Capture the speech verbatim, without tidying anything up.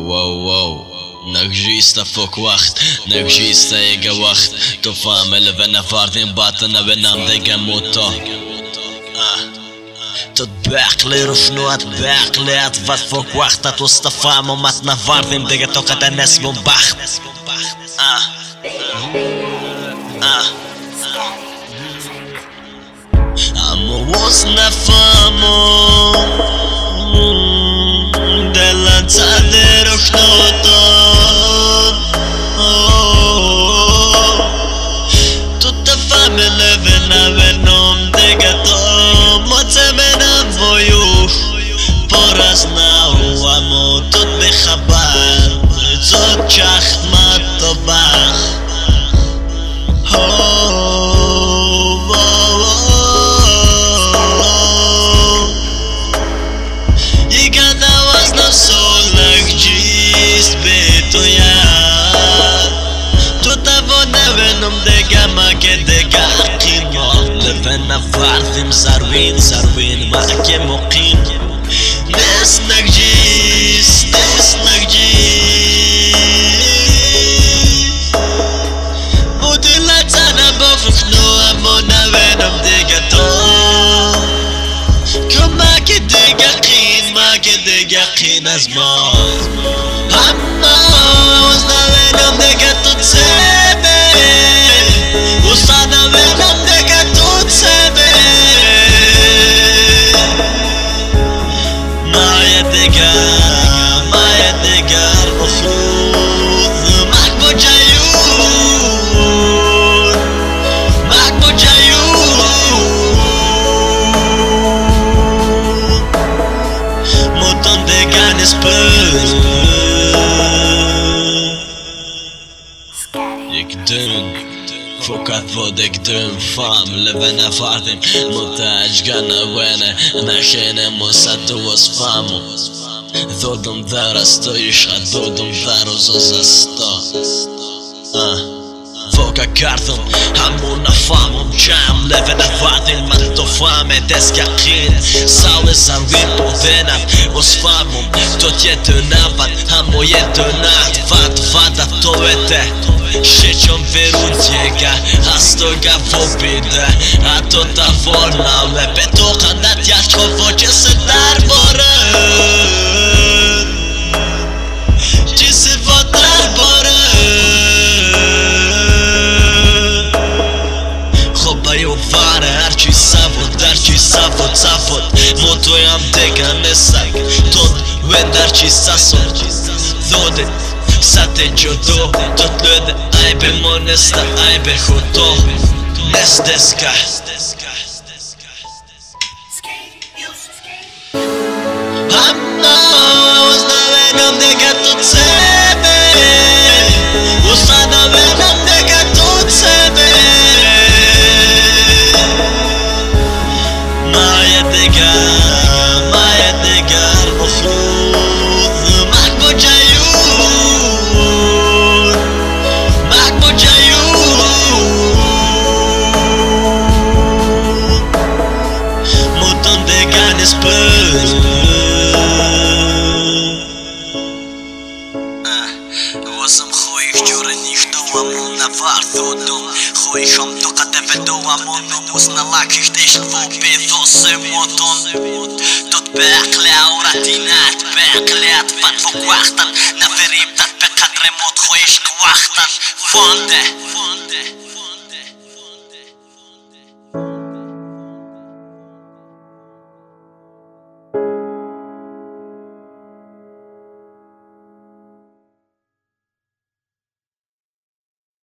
واو واو نغجيستا فوق وقت نغجيستا ايجا وقت تو فامل بنا فاردين باطنا بنام ديجا موتو تتباقلي رفنوات باقلي اطفات فوق وقت توصطفى مماتنا فاردين ديجا توقت الناس بمبخت اه اه Amo osna famo Delanzadero knoton Tutta famiglia vena venom de gato Moze menam voyu Poras nau amo Tut bechabar Zot chacht matobach لفنا فارثم ساروين ساروين معك مقيم ناس نجيس ناس نجيس ودلت انا بفخنو امونا وينم ديجاتو كما كديجا قين ما كديجا قين ازمان اما وزنا وينم ديجاتو تسيبي وصانا وينم ديجاتو فوق فودك دم فام لبنا فاطم متاج جانا وانا نخينا مصد وصفامو ذودم ذارستو يشهد ذودم ذارو زوزستو اه فوق كارثم همونا فامم جام لبنا فاطم مالتو فامه دسكاقين ساوي ساوين بوذنم وصفامم توت يدنافت همو يدنات فات فات توته Šećom veru njega, a stoga pobjede A to ta volna me petoka da tjačko voće se dar bore Či se vodar bore Hobaju vare, arči savod, arči savod, savod Moto jam tega ne sak, tot vendarči sasod Dode Sate jodo, tot löde, ajbe monesta, ajbe hoto Nesteska Amma, uzna venom neka tot sebe Usana venom neka tot sebe Maja dega, maja dega, mofrud Makbođaju واسم خويش جورن يشتو امونا فارثودو خويشم تو قد بدو امونو وسنا لاكيش تشتفو بيثو سيموتون تتباقلي عوراتينات باقلي اطفال فوق وقتا نفريم تتبقى قدر موت خويش كواختا فونده